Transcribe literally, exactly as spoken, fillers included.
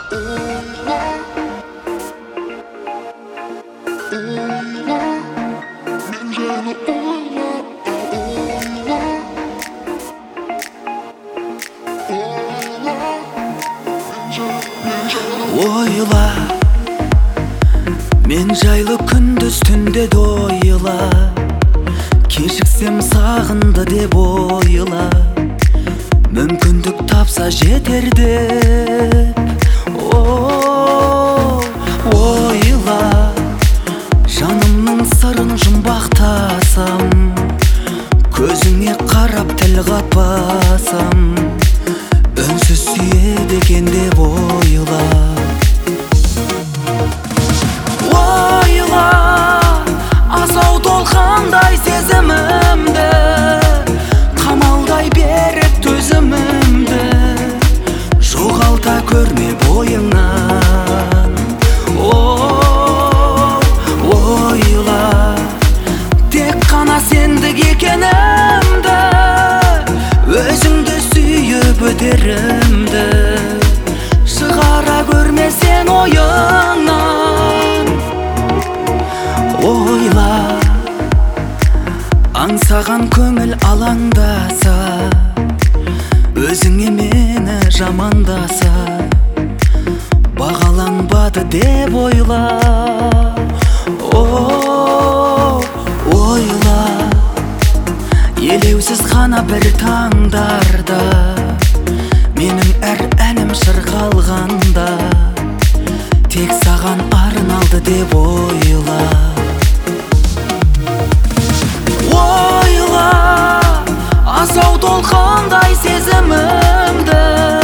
Ойла, мен жайлы күндіз түнде де ойла, кешіксем сағынды деп ойла, мүмкіндік тапса жетер деп. О, ойла, жанымның сырын жұмбақтасам, көзіңе қарап тіл қатпасам, үнсіз сүйеді екен деп ойла. Ойла, асау толқандай сезімімді, қамалдай беріп төзімімді, жоғалта көрме бойыңнан. О, ойла, тек қана сендік екенімді, өзіңді сүйіп өтерімді, шығара көрме сен ойыңнан. Ойла, аңсаған көңіл алаңдаса, өзіңе мені жамандаса, бағаланбады деп ойла. О, ойла, елеусіз ғана бір таңдарда, менің әр әнім шырқалғанда, тек саған арналды деп ойла. Ойла, асау толқындай сезімімді,